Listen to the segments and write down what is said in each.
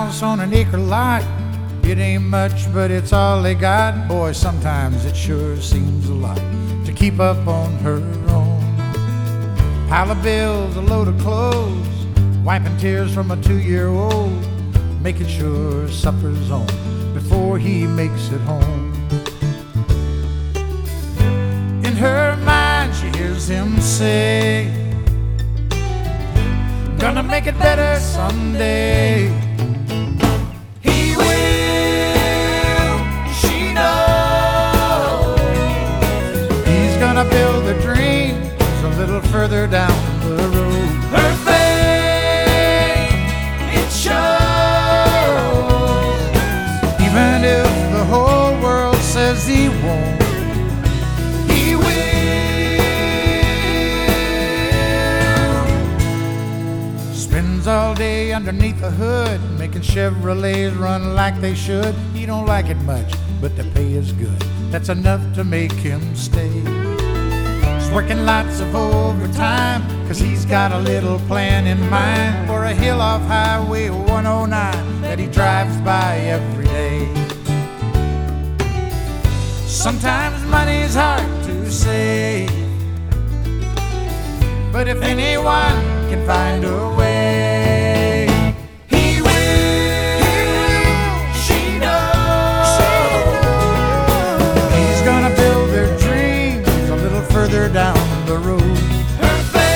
house on an acre lot. It ain't much, but it's all they got. Boy, sometimes it sure seems a lot to keep up on her own. Pile of bills, a load of clothes, wiping tears from a 2-year-old, making sure supper's on before he makes it home. In her mind she hears him say, gonna make it better someday. He will, she knows. He's gonna build a dream a little further down the road. Her faith, it shows. Even if the whole world says he won't, he will. Spends all day underneath the hood, making Chevrolets run like they should. He don't like it much, but the pay is good. That's enough to make him stay. Working lots of overtime, 'cause he's got a little plan in mind for a hill off Highway 109 that he drives by every day. Sometimes money's hard to save, but if anyone can find a way, he will, she knows. He's gonna build their dreams a little further down the road. Her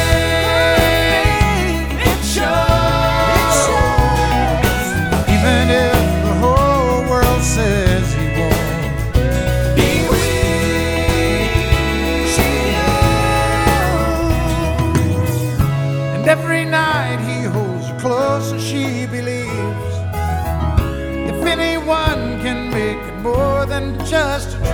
faith, it shows. Even if the whole world says he won't, he will. She knows. And every night he holds her close and she believes if anyone can make it more than just a